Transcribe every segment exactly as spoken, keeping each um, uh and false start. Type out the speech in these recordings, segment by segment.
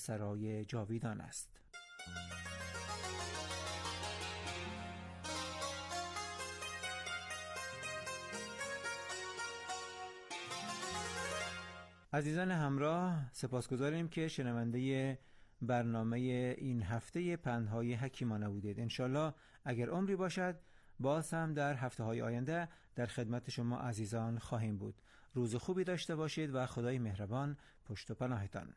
سرای جاویدان است. عزیزان همراه، سپاسگزاریم که شنونده برنامه این هفته پندهای حکیمانه بودید. انشالله اگر عمری باشد باز هم در هفته های آینده در خدمت شما عزیزان خواهیم بود. روز خوبی داشته باشید و خدای مهربان پشت و پناهتان.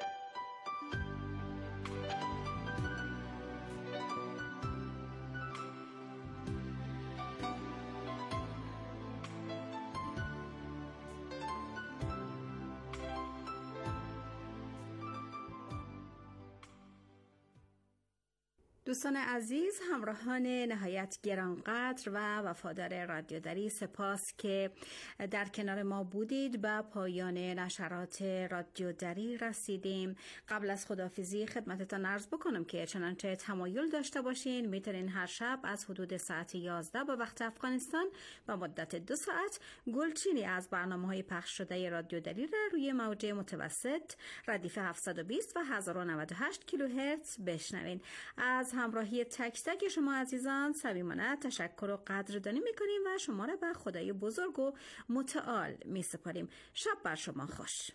دوستان عزیز، همراهان نهایت گرانقدر و وفادار رادیو دری، سپاس که در کنار ما بودید. به پایان نشرات رادیو دری رسیدیم. قبل از خداحافظی خدمتتان عرض بکنم که چنانچه تمایل داشته باشین میتونین هر شب از حدود ساعت یازده به وقت افغانستان به مدت دو ساعت گلچینی از برنامه‌های پخش شده رادیو دری را روی موج متوسط ردیف هفتصد و بیست و هزار و نود و هشت کیلوهرتز بشنوین. از همراهی تک تک شما عزیزان صمیمانه تشکر و قدردانی میکنیم و شما را به خدای بزرگ و متعال میسپاریم. شب بر شما خوش.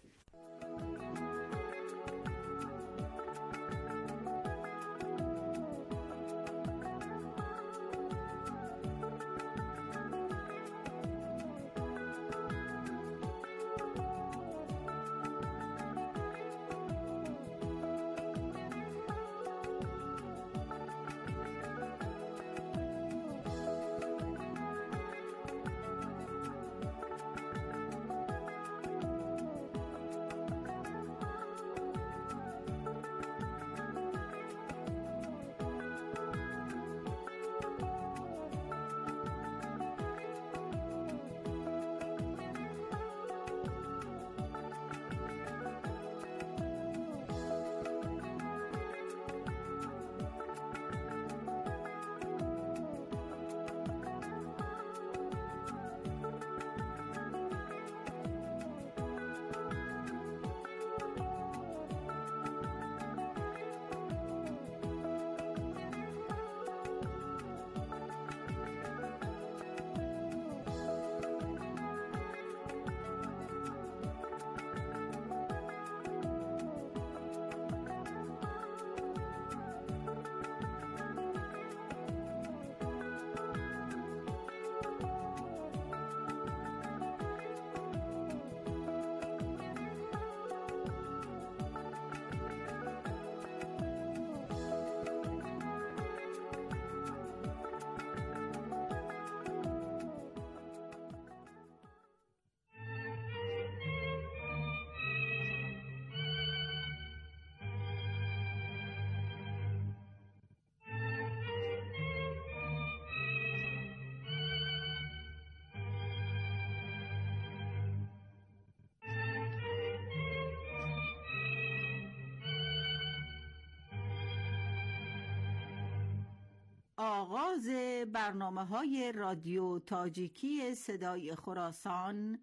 آغاز برنامه‌های رادیو تاجیکی صدای خراسان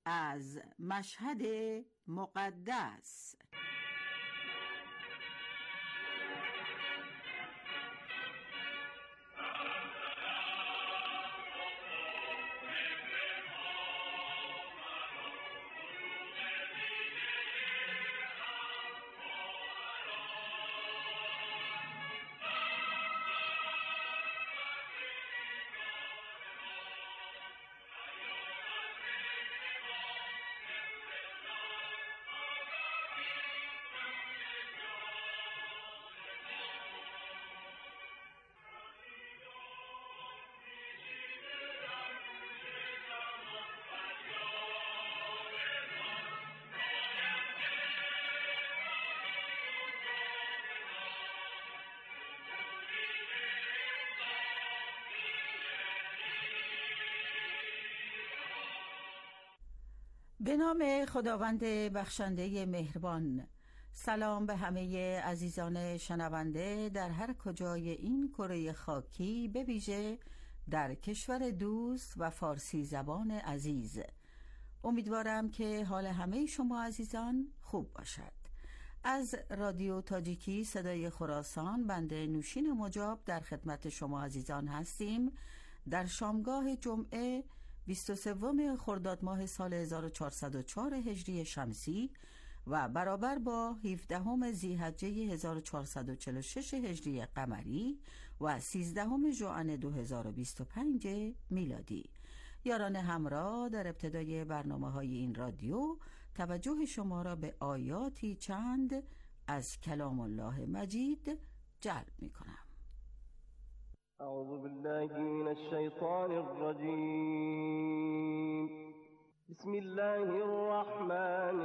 از مشهد مقدس. به نام خداوند بخشنده مهربان. سلام به همه عزیزان شنونده در هر کجای این کره خاکی، به ویژه در کشور دوست و فارسی زبان عزیز. امیدوارم که حال همه شما عزیزان خوب باشد. از رادیو تاجیکی صدای خراسان بنده نوشین مجاب در خدمت شما عزیزان هستیم. در شامگاه جمعه بیست و سوم خرداد ماه سال هزار و چهارصد و چهار هجری شمسی و برابر با هفدهم ذی‌حجه هزار و چهارصد و چهل و شش هجری قمری و سیزدهم ژوئن دو هزار و بیست و پنج میلادی. یاران همراه، در ابتدای برنامه‌های این رادیو توجه شما را به آیاتی چند از کلام الله مجید جلب می‌کنم. اعوذ بالله من الشیطان الرجیم. بسم الله الرحمن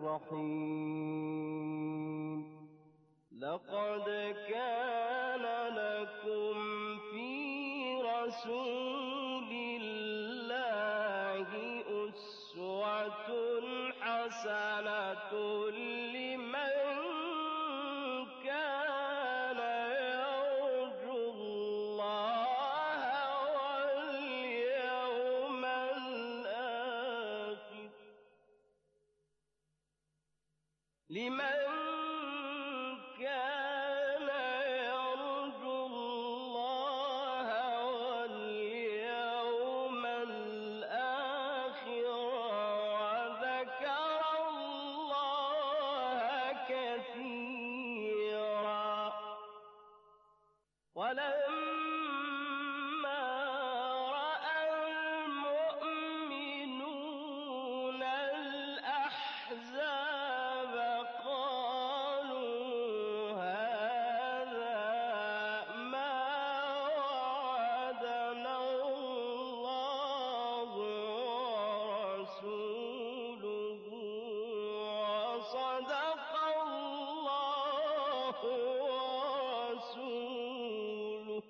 الرحیم. لقد كان لكم في رسول الله أسوة حسنة لمن كان يرجو الله واليوم الآخر لمن كان يرجو الله واليوم الآخر وذكر الله كثيرا. ولما رأى المؤمنون الأحزاب قالوا هذا ما وعدنا الله ورسوله وصدق الله ورسوله.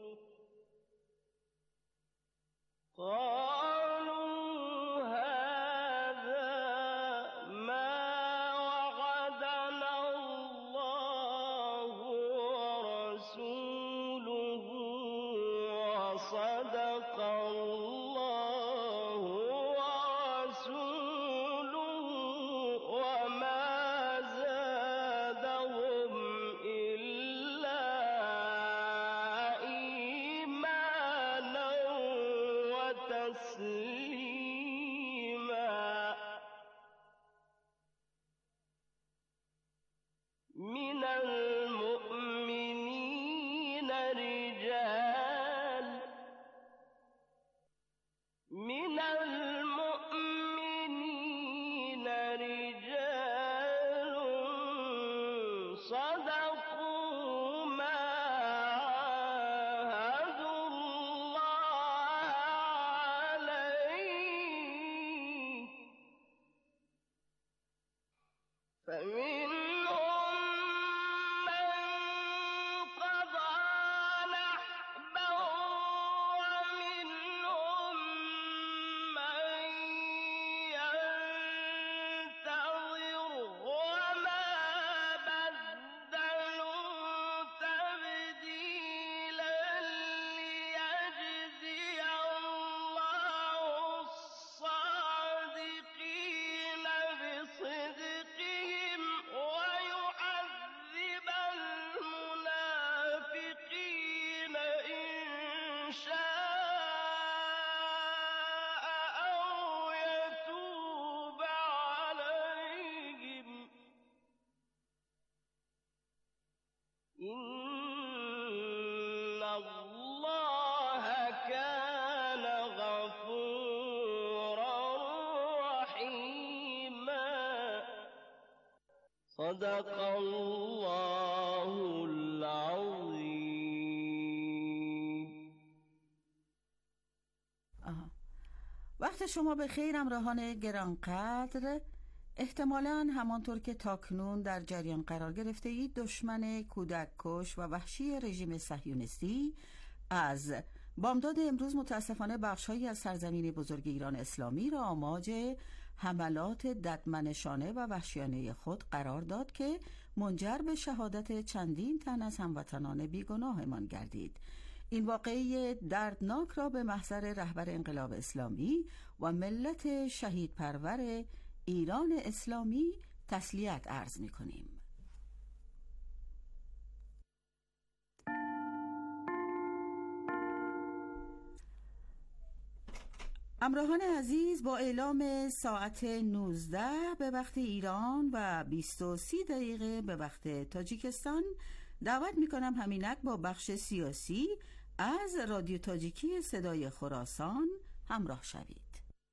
قالوا هذا ما وعدنا الله ورسوله وصدق الله ورسوله وما زادهم إلا إيمانا وتسليما. من المؤمنين رجال من المؤمنين رجال صدقوا ما عاهدوا الله عليه فمنهم من قضى نحبه ومنهم من ينتظر وما بدلوا تبديلا ليجزي الله الصادقين بصدقهم ويعذب المنافقين إن شاء أو يتوب عليهم إن الله كان غفورا رحيما. صدق الله العظيم. آها. وقت شما به خیر همراهان گرانقدر. احتمالاً همانطور که تاکنون در جریان قرار گرفته اید، دشمن کودک کش و وحشی رژیم صهیونیستی از بامداد امروز متاسفانه بخش‌هایی از سرزمین بزرگ ایران اسلامی را آماج حملات ددمنشانه و وحشیانه خود قرار داد که منجر به شهادت چندین تن از هموطنان بیگناهمان گردید. این واقعه دردناک را به محضر رهبر انقلاب اسلامی و ملت شهید پرور ایران اسلامی تسلیت عرض می کنیم. همراهان عزیز، با اعلام ساعت نوزده به وقت ایران و بیست و سی دقیقه به وقت تاجیکستان دعوت میکنم همینک با بخش سیاسی از رادیو تاجیکی صدای خراسان همراه شوید.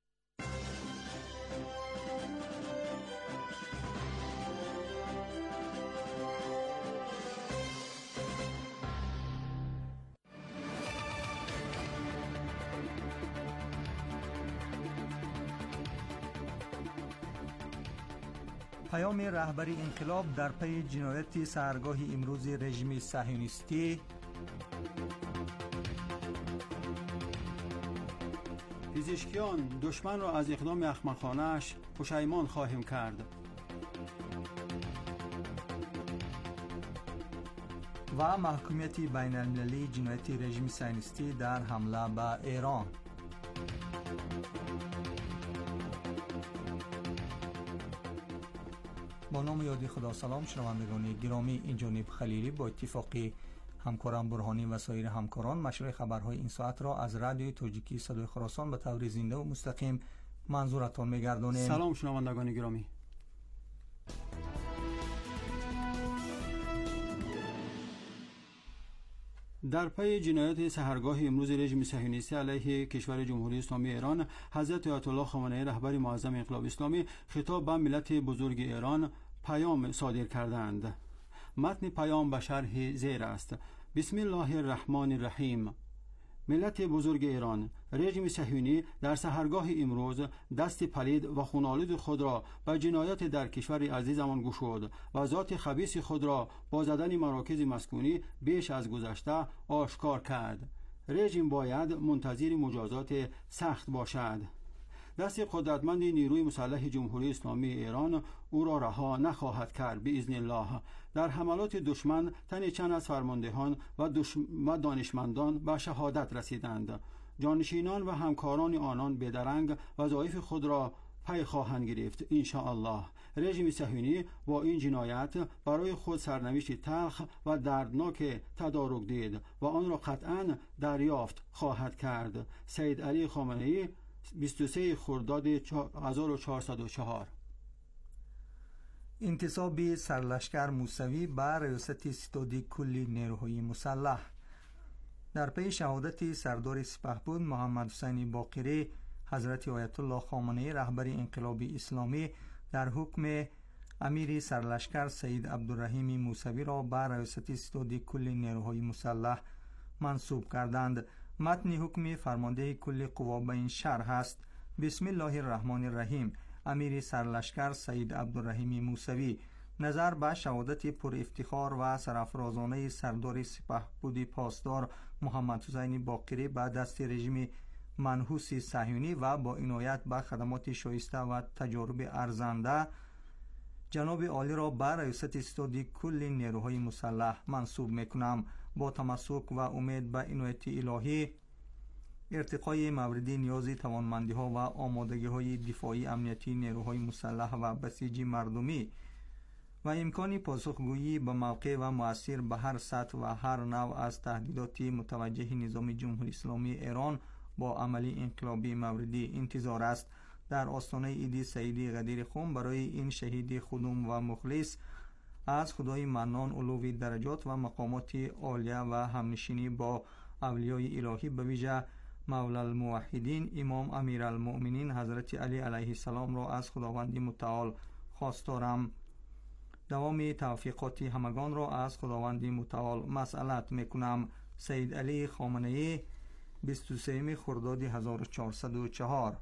پیام رهبری انقلاب در پی جنایت سحرگاه امروز رژیم صهیونیستی. پزشکیان دشمن را از اقدام احمقانه‌اش پشیمان خواهیم کرد. و محکومیت بین المللی جنایت رژیم صهیونیستی در حمله به ایران. با نام یادی خدا سلام شنوندگان گرامی، این جانب خلیلی با اتفاقی همکاران برهانی و سایر همکاران مشروع خبرهای این ساعت را از رادیوی تاجیکی صدای خراسان به طور زنده و مستقیم منظورتان می‌گردانیم. سلام شنوندگان گرامی. در پی جنایات سحرگاه امروز رژیم صهیونیستی علیه کشور جمهوری اسلامی ایران، حضرت آیت الله خامنه‌ای رهبر معظم انقلاب اسلامی خطاب به ملت بزرگ ایران پیام صادر کردند. متن پیام به شرح زیر است: بسم الله الرحمن الرحیم. ملت بزرگ ایران، رژیم صهیونی در سحرگاه امروز دست پلید و خون‌آلود خود را به جنایات در کشور عزیزمان گشود و ذات خبیث خود را با زدن مراکز مسکونی بیش از گذشته آشکار کرد. رژیم باید منتظر مجازات سخت باشد. دست قدرتمند نیروی مسلح جمهوری اسلامی ایران او را رها نخواهد کرد باذن الله. در حملات دشمن تن چند از فرماندهان و, دشم... و دانشمندان به شهادت رسیدند. جانشینان و همکاران آنان بدرنگ وظایف خود را پی خواهند گرفت ان شاء الله. رژیم صهیونی با این جنایت برای خود سرنوشت تلخ و دردناک تدارک دید و آن را قطعاً دریافت خواهد کرد. سید علی خامنه‌ای، بیست و سوم خرداد هزار و چهارصد و چهار. انتصاب سرلشکر موسوی بر ریاست ستاد کل نیروهای مسلح. در پی شهادت سردار سپهبد محمد حسین باقری، حضرت آیت الله خامنه‌ای رهبر انقلاب اسلامی در حکم امیر سرلشکر سید عبدالرحیم موسوی را بر ریاست ستاد کل نیروهای مسلح منصوب کردند. متن حکم فرمانده کل قوا به این شرح است: بسم الله الرحمن الرحیم. امیر سرلشکر سید عبدالرحیم موسوی نظر به شهادت پر افتخار و سرافرازانه سردار سپهبد پاسدار محمد حسین باقری به دست رژیم منحوس صهیونی و با عنایت به خدمات شایسته و تجارب ارزنده جناب عالی را بر ریاست ستاد کل نیروهای مسلح منصوب میکنم. با تمسک و امید به عنایت الهی، ارتقای موردی نیاز توانمندی ها و آمادگی های دفاعی امنیتی نیروهای مسلح و بسیج مردمی و امکان پاسخگویی به موقع و مؤثر به هر سطح و هر نوع از تهدیدات متوجه نظام جمهوری اسلامی ایران با عملی انقلابی موردی انتظار است. در آستانه عید سعید قدیر خم برای این شهید خدوم و مخلص از خدای منان علوی درجات و مقامات عالیه و همنشینی با اولیای الهی به ویژه مولا الموحدین امام امیرالمؤمنین حضرت علی علیه السلام را از خداوند متعال خواستارم. دوام توفیقات همگان را از خداوند متعال مسئلت میکنم. سید علی خامنه‌ای، بیست و سوم خرداد هزار و چهارصد و چهار.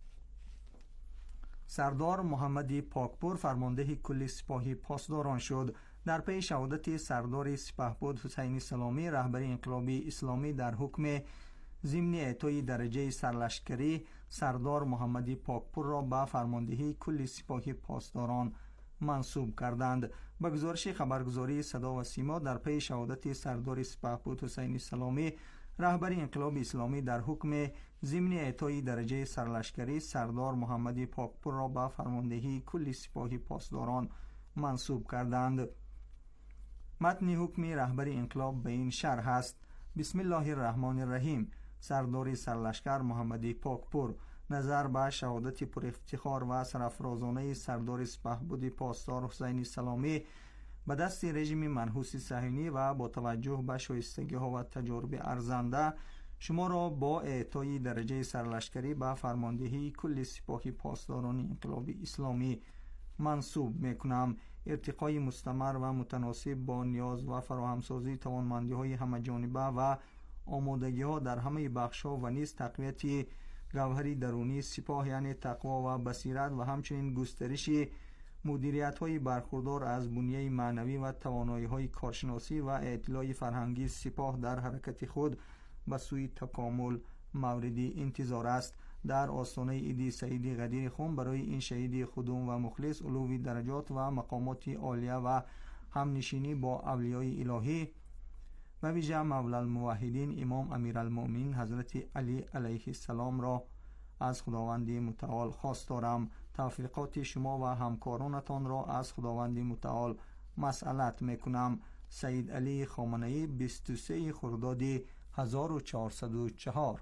سردار محمد پاکپور فرمانده کل سپاه پاسداران شد. در پی شهادت سردار سپهبد حسین سلامی رهبر انقلاب اسلامی در حکم ضمن اعطای درجه سرلشکری، سردار محمد پاکپور را به فرماندهی کل سپاه پاسداران منصوب کردند. به گزارش خبرگزاری صدا و سیما، در پی شهادت سردار سپهبد حسین سلامی رهبر انقلاب اسلامی در حکم ضمن اعطای درجه سرلشکری، سردار محمد پاکپور را به فرماندهی کل سپاه پاسداران منصوب کردند. متن حکم رهبر انقلاب به این شرح است: بسم الله الرحمن الرحیم. سردار سرلشکر محمد پاکپور نظر به شهادت پر افتخار و سرافرازانه سردار سپهبد پاسدار حسین سلامی به دست رژیم منحوس صهیونی و با توجه به شایستگی ها و تجارب ارزنده شما را با اعطای درجه سرلشکری به فرماندهی کل سپاه پاسداران انقلاب اسلامی منصوب میکنم. ارتقای مستمر و متناسب با نیاز و فراهمسازی توانمندی های همه جانبه و آمادگی ها در همه بخش ها و نیز تقویت گوهری درونی سپاه یعنی تقوا و بصیرت و همچنین گسترش مدیریت های برخوردار از بنیه معنوی و توانایی های کارشناسی و اطلاع فرهنگی سپاه در حرکت خود به سوی تکامل مورد انتظار است. در آستانه عید سعید قدیر خون برای این شهید خودم و مخلص علوی درجات و مقامات عالیه و همنشینی با اولیای الهی و ویژه مولا الموحدین امام امیرالمؤمنین حضرت علی علیه السلام را از خداوند متعال خواست دارم. توفیقات شما و همکارانتان را از خداوند متعال مسئلت میکنم. سید علی خامنه‌ای بیست و سه خرداد هزار و چهارصد و چهار.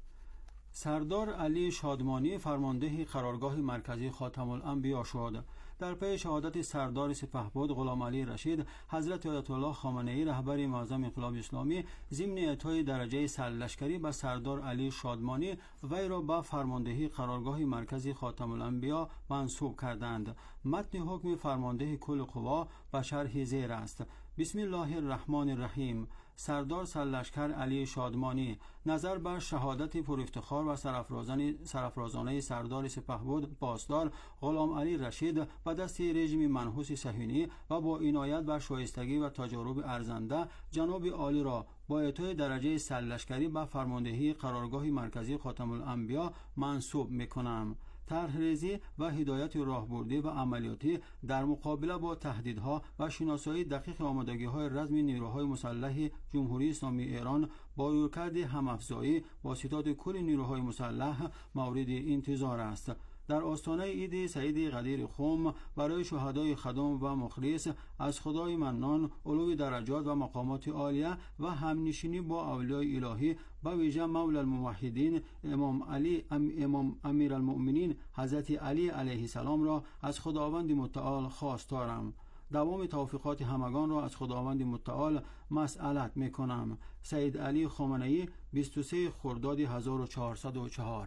سردار علی شادمانی فرمانده قرارگاه مرکزی خاتم الانبیا شد. در پی شهادت سردار سپهبد غلام علی رشید حضرت آیت الله خامنه‌ای رهبر معظم انقلاب اسلامی ضمن اعطای درجه سرلشکری به سردار علی شادمانی وی را به فرماندهی قرارگاه مرکزی خاتم الانبیا منصوب کردند. متن حکم فرمانده کل قوا به شرح زیر است. بسم الله الرحمن الرحیم. سردار سرلشکر علی شادمانی نظر بر شهادت پر افتخار و سرافرازانه سردار سپهبد پاسدار غلام علی رشید و دست رژیم منحوس صهیونی و با عنایت بر شایستگی و تجارب ارزنده جناب عالی را با اعطای درجه سرلشکری به فرماندهی قرارگاه مرکزی خاتم الانبیا منصوب میکنم. طرح‌ریزی و هدایت راهبردی و عملیاتی در مقابله با تهدیدها و شناسایی دقیق آمادگی‌های رزمی نیروهای مسلح جمهوری اسلامی ایران با رویکرد هم‌افزایی واسطات کل نیروهای مسلح مورد انتظار است. در آستانه عید سعید قدیر خم برای شهدای خدم و مخلص از خدای منان علو درجات و مقامات عالیه و همنشینی با اولیای الهی و ویژه مولا الموحدین امام علی ام امام امیرالمؤمنین حضرت علی علیه السلام را از خداوند متعال خواست دارم. دوام توفیقات همگان را از خداوند متعال مسئلت میکنم. سید علی خامنه‌ای بیست و سه خرداد هزار و چهارصد و چهار.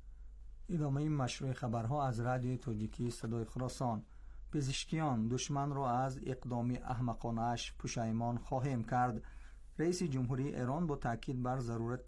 ادامه مشروع خبرها از رادیو تاجیکی صدای خراسان. پزشکیان دشمن را از اقدام احمقانه‌اش پشیمان خواهیم کرد. رئیس جمهوری ایران با تاکید بر ضرورت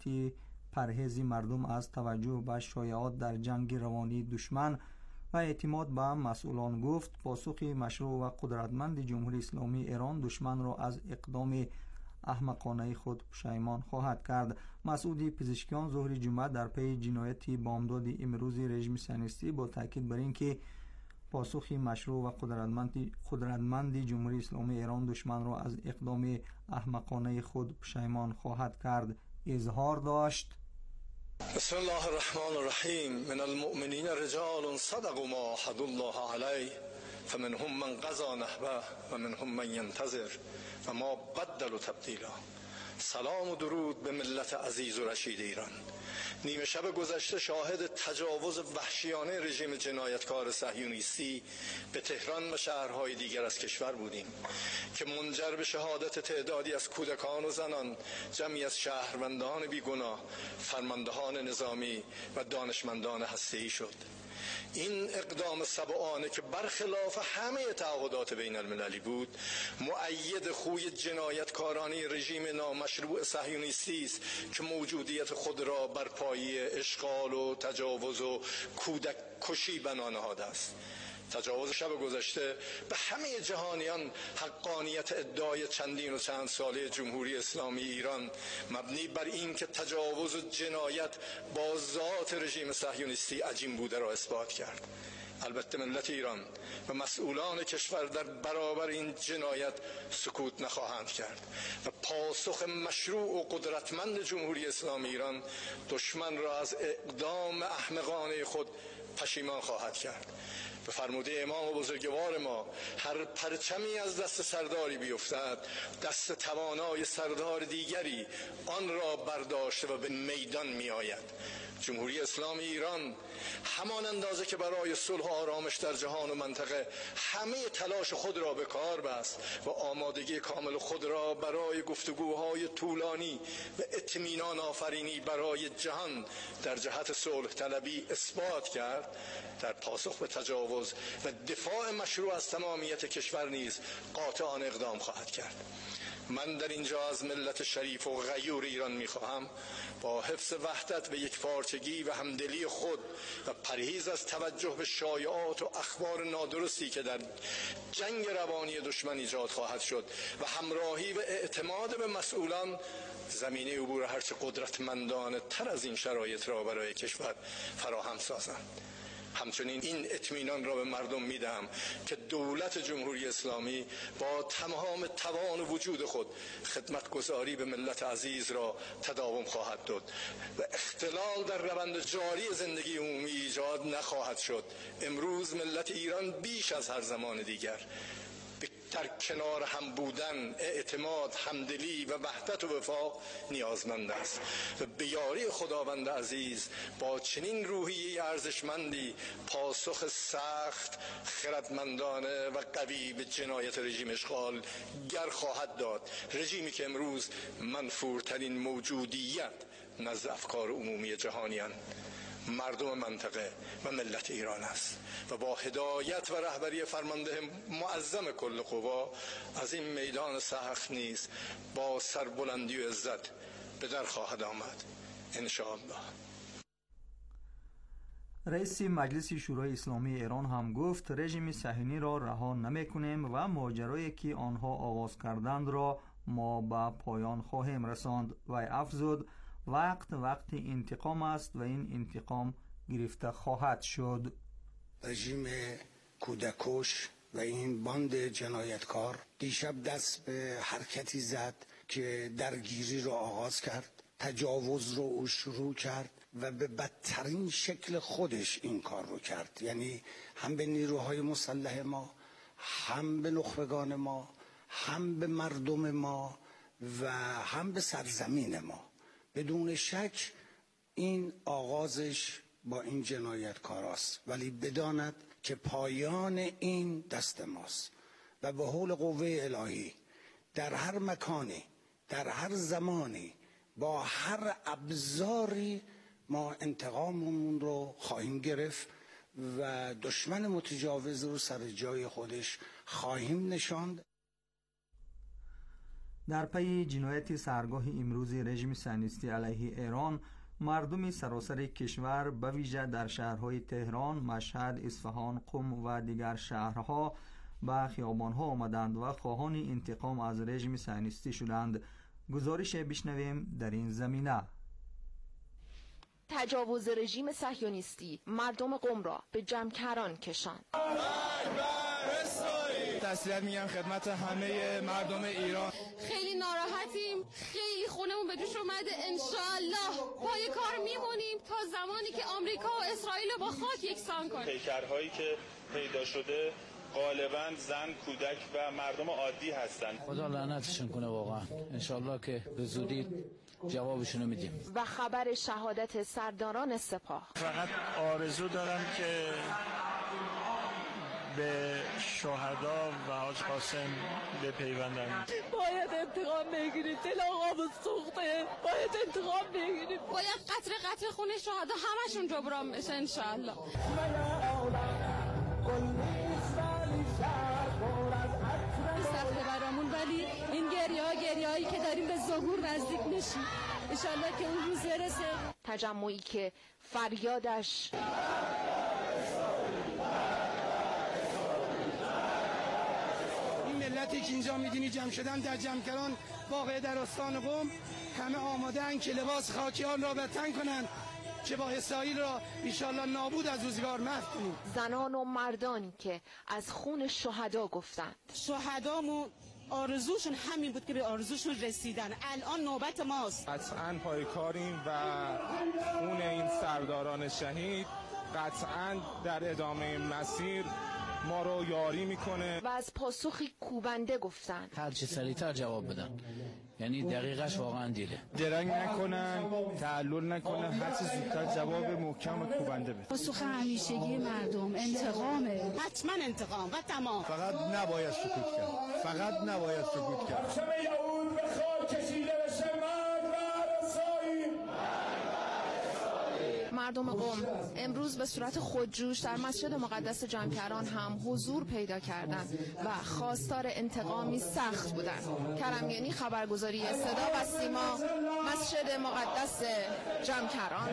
پرهیز مردم از توجه به شایعات در جنگ روانی دشمن و اعتماد به مسئولان گفت پاسخ مشروع و قدرتمند جمهوری اسلامی ایران دشمن را از اقدام احمقانه خود پشیمان خواهد کرد. مسعود پزشکیان ظهر جمعه در پی جنایتی بامداد امروز رژیم صهیونیستی با تاکید بر اینکه پاسخ مشروع و قدرتمند قدرتمند جمهوری اسلامی ایران دشمن را از اقدام احمقانه خود پشیمان خواهد کرد اظهار داشت. بسم الله الرحمن الرحیم. من المؤمنین رجال صدقوا ما عهد الله علیه فمنهم من قضى نحبه و منهم من ينتظر و ما بدلوا تبدیلا. سلام و درود به ملت عزیز و رشید ایران. نیمه شب گذشته شاهد تجاوز وحشیانه رژیم جنایتکار صهیونیستی به تهران و شهرهای دیگر از کشور بودیم که منجر به شهادت تعدادی از کودکان و زنان، جمعی از شهروندان بیگناه، فرماندهان نظامی و دانشمندان هسته‌ای شد. این اقدام سبعانه که برخلاف همه تعهدات بین المللی بود، مؤید خوی جنایتکارانه رژیم نامشروع صهیونیستی است که موجودیت خود را بر پایه اشغال و تجاوز و کودک کشی بنا نهاده است. تجاوز شب گذشته به همه جهانیان حقانیت ادعای چندین و چند ساله جمهوری اسلامی ایران مبنی بر این که تجاوز و جنایت با ذات رژیم صهیونیستی عجین بوده را اثبات کرد. البته ملت ایران و مسئولان کشور در برابر این جنایت سکوت نخواهند کرد و پاسخ مشروع و قدرتمند جمهوری اسلامی ایران دشمن را از اقدام احمقانه خود پشیمان خواهد کرد. به فرموده امام و بزرگوار ما هر پرچمی از دست سرداری بیفتد، دست توانای سردار دیگری آن را برداشته و به میدان می آید. جمهوری اسلامی ایران همان اندازه که برای صلح و آرامش در جهان و منطقه همه تلاش خود را به کار بست و آمادگی کامل خود را برای گفتگوهای طولانی و اطمینان آفرینی برای جهان در جهت صلح طلبی اثبات کرد، در پاسخ به تجاوز و دفاع مشروع از تمامیت کشور نیز قاطعانه اقدام خواهد کرد. من در اینجا از ملت شریف و غیور ایران می‌خواهم با حفظ وحدت و یکپارچگی و همدلی خود و پرهیز از توجه به شایعات و اخبار نادرستی که در جنگ روانی دشمن ایجاد خواهد شد و همراهی و اعتماد به مسئولان زمینه عبور هرچه قدرتمندانه تر از این شرایط را برای کشور فراهم سازند. همچنین این اطمینان را به مردم میدهم که دولت جمهوری اسلامی با تمام توان وجود خود خدمتگزاری به ملت عزیز را تداوم خواهد داد و اختلال در روند جاری زندگی عمومی ایجاد نخواهد شد. امروز ملت ایران بیش از هر زمان دیگر در کنار هم بودن، اعتماد، همدلی و وحدت و وفاق نیازمند است و به یاری خداوند عزیز با چنین روحیه ارزشمندی پاسخ سخت، خردمندانه و قوی به جنایت رژیم اشغال گر خواهد داد. رژیمی که امروز منفورترین موجودیت نزد افکار عمومی جهانیان، مردم منطقه و ملت ایران است و با هدایت و رهبری فرمانده معظم کل قوا از این میدان سخت نیز با سربلندی و عزت به در خواهد آمد انشاءالله. رئیس مجلس شورای اسلامی ایران هم گفت رژیم صهیونی را رها نمی‌کنیم و ماجرایی که آنها آغاز کردند را ما به پایان خواهیم رساند و افزود وقت وقت انتقام است و این انتقام گرفته خواهد شد. رژیم کودکش و این باند جنایتکار دیشب دست به حرکتی زد که درگیری رو آغاز کرد، تجاوز رو او شروع کرد و به بدترین شکل خودش این کار رو کرد، یعنی هم به نیروهای مسلح ما، هم به نخبگان ما، هم به مردم ما و هم به سرزمین ما. بدون شک این آغازش با این جنایتکاراست، ولی بداند که پایان این دست ماست و به حول قوه الهی در هر مکانی، در هر زمانی، با هر ابزاری ما انتقاممون رو خواهیم گرفت و دشمن متجاوز رو سر جای خودش خواهیم نشاند. در پی جنایت سحرگاه امروز رژیم صهیونیستی علیه ایران، مردم سراسر کشور به ویژه در شهرهای تهران، مشهد، اصفهان، قم و دیگر شهرها به خیابانها آمدند و خواهان انتقام از رژیم صهیونیستی شدند. گزارش بشنویم در این زمینه. تجاوز رژیم صهیونیستی مردم قم را به جمکران کشاند. تسلیت میگم خدمت همه مردم ایران. خیلی ناراحتیم، خیلی خونمون به جوش اومده. انشالله پای کار میمونیم تا زمانی که آمریکا و اسرائیل با خاک یکسان کنیم. پیکرهایی که پیدا شده غالبا زن، کودک و مردم عادی هستند. خدا لعنتشون کنه واقعا. انشالله که به زودی جوابشونو میدیم. و خبر شهادت سرداران سپاه. فقط آرزو دارم که به شهدا و حاج قاسم بپیوندن. باید انتقام بگیرید، دل آقامون سوخته، باید انتقام بگیرید، باید قطر قطر خون شهدا همشون جبران بشه انشاءالله. سخته برامون، ولی این گریه ها گریه هایی که داریم به ظهور نزدیک نشیم انشاءالله که اون روز برسه. تجمعی که فریادش ملتی که اینجا میدینی جمع شدن در جمکران واقع در استان قم، همه آماده‌اند که لباس خاکیان را به تن کنند که با اسرائیل را انشاءالله نابود از روزگار محو کنیم. زنان و مردانی که از خون شهدا گفتند. شهدامون آرزوشون همین بود که به آرزوشون رسیدن. الان نوبت ماست. قطعاً پایکاریم و خون این سرداران شهید قطعاً در ادامه مسیر ما رو یاری میکنه و از پاسخی کوبنده گفتن هر چه سریعتر جواب بدن، یعنی دقیقش واقعا دیره. درنگ نکنن، تعلل نکنن، هر چه زودتر جواب محکم و کوبنده بده. پاسخ همیشگی مردم انتقامه، حتما انتقام و تمام. فقط نباید سکوت کرد، فقط نباید سکوت کرد. مردم قم امروز به صورت خودجوش در مسجد مقدس جمکران هم حضور پیدا کردند و خواستار انتقامی سخت بودند. کرمگینی، خبرگزاری صدا و سیما، مسجد مقدس جمکران.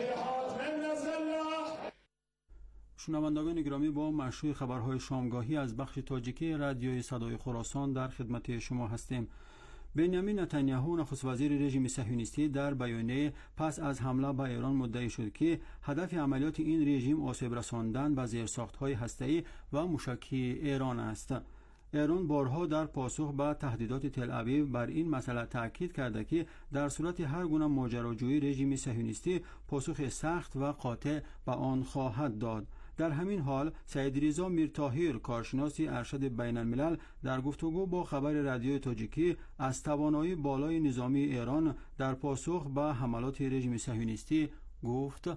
شنوندگان گرامی، با مشروع خبرهای شامگاهی از بخش تاجیکی رادیوی صدای خراسان در خدمت شما هستیم. بنیامین نتانیاهو نخست وزیر رژیم صهیونیستی در بیانیه پس از حمله به ایران مدعی شد که هدف عملیات این رژیم آسیب رساندن به زیرساخت‌های هسته‌ای و موشکی ایران است. ایران بارها در پاسخ به تهدیدات تل آویو بر این مسئله تاکید کرده که در صورت هر گونه ماجراجویی رژیم صهیونیستی پاسخ سخت و قاطع به آن خواهد داد. در همین حال سعید رضا میرطاهر، کارشناسی ارشد بین الملل، در گفتگو با خبر رادیوی تاجیکی از توانایی بالای نظامی ایران در پاسخ به حملات رژیم صهیونیستی گفت: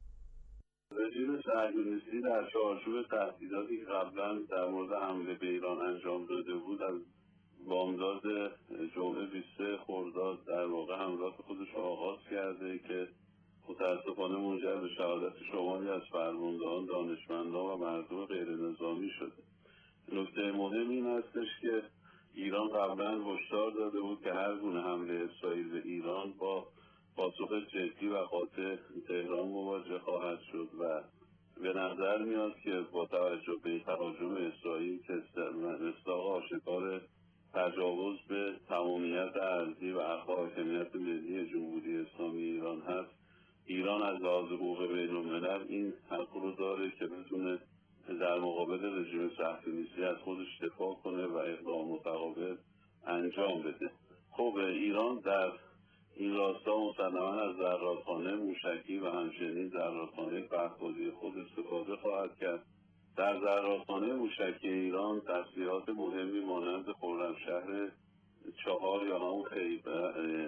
رژیم صهیونیستی در چارچوب تهدیداتی که قبلا در مورد حمله به ایران انجام داده بود، از بامداد جمعه بیست و سه خرداد در واقع حملات خودش آغاز کرده که متاسفانه منجر به شهادت شماری از فرماندهان، دانشمندان و مردم غیر نظامی شده. نکته مهم این هستش که ایران قبلا هشدار داده بود که هر گونه حمله اسرائیل به ایران با پاسخ جدی و قاطع تهران مواجه خواهد شد و به نظر میاد که با توجه به تهاجم اسرائیل که مصداق آشکار تجاوز به تمامیت ارضی و حق حاکمیت ملی جمهوری اسلامی ایران هست، ایران از لحاظ حقوق بین‌الملل این حق رو داره که بتونه در مقابل رژیم صهیونیستی از خودش دفاع کنه و اقدام متقابل انجام بده. خب ایران در این راستا مسلماً از زرادخانه موشکی و همچنین زرادخانه پهپادی خود استفاده خواهد کرد. در زرادخانه موشکی ایران تسلیحات مهمی مانند خرمشهر چهار یا همون خیبر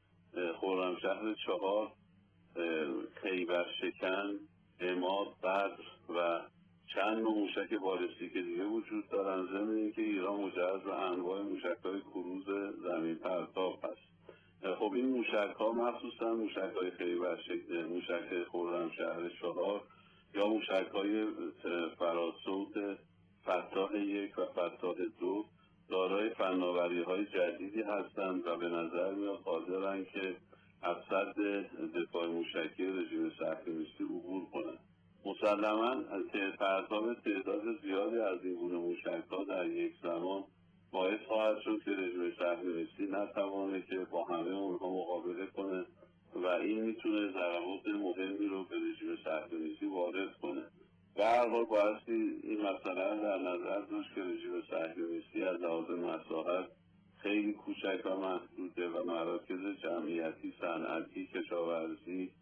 خرمشهر چهار، خیبر شکن، عماد، بدر و چند نوع موشک بالستیک دیگه وجود دارن، ضمن اینکه ایران مجهز به انواع موشک‌های کروز زمین پرتاب هست. خب این موشک‌ها مخصوصا موشک‌های خیبر شکن، موشک خرمشهر چهار یا موشک‌های فراسوت فتاح یک و فتاح دو دارای فناوری‌های جدیدی هستند و به نظر میاد قادرن که از سد دفاع موشکی رژیم صهیونیستی عبور کنند. مسلماً از پرتاب تعداد زیادی از این گونه موشک‌ها در یک زمان باعث خواهد شد که رژیم صهیونیستی نتوانه که با همه اونها مقابله کنه و این میتونه ضربات مهمی رو به رژیم صهیونیستی وارد کنه. به هر حال بایستی این مسئله در نظر داشت که رژیم صهیونیستی از لحاظ مساحت خیلی کوچک و محدوده و مراکز جمعیتی، صنعتی، کشاورزی،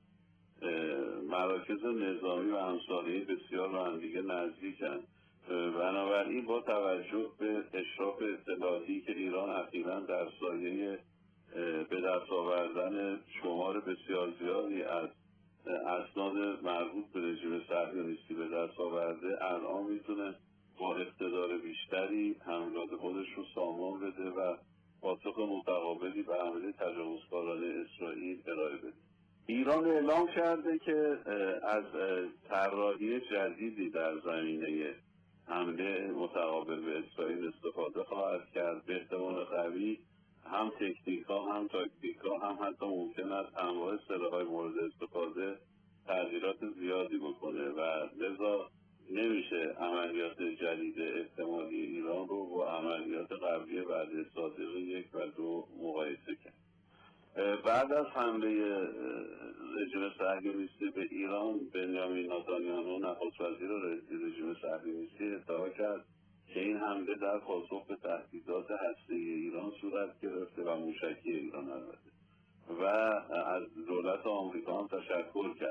مراکز نظامی و همسایه‌ای بسیار به هم دیگه نزدیکن. بنابراین با توجه به اشراف اطلاعاتی که ایران اخیراً در سایه به دست آوردن شمار بسیار زیادی از اسناد مربوط به رژیم صهیونیستی به دست آورده، الان میتونه با اقتدار بیشتری حملات خودش رو سامان بده و پاسخ متقابلی به حمله تجاوزکارانه اسرائیل ارائه بده. ایران اعلام کرده که از طراحی جدیدی در زمینه حمله متقابل به اسرائیل استفاده خواهد کرد. به احتمال قوی هم تکنیک ها هم تاکتیک ها هم حتی ممکن است انواع سلاح‌های مورد استفاده تغییرات زیادی بکنه و لذا نمیشه عملیات جدید احتمالی ایران رو با عملیات قبلی بعد صادق یک و دو مقایسه کرد. بعد از حمله رژیم صهیونیستی به ایران، بنیامین نتانیاهو نخست وزیر رژیم صهیونیستی ادعا کرد که این حمله در پاسخ به تهدیدات هسته‌ای ایران صورت گرفته و موشکی ایران البته و از دولت آمریکا هم تشکر کرد.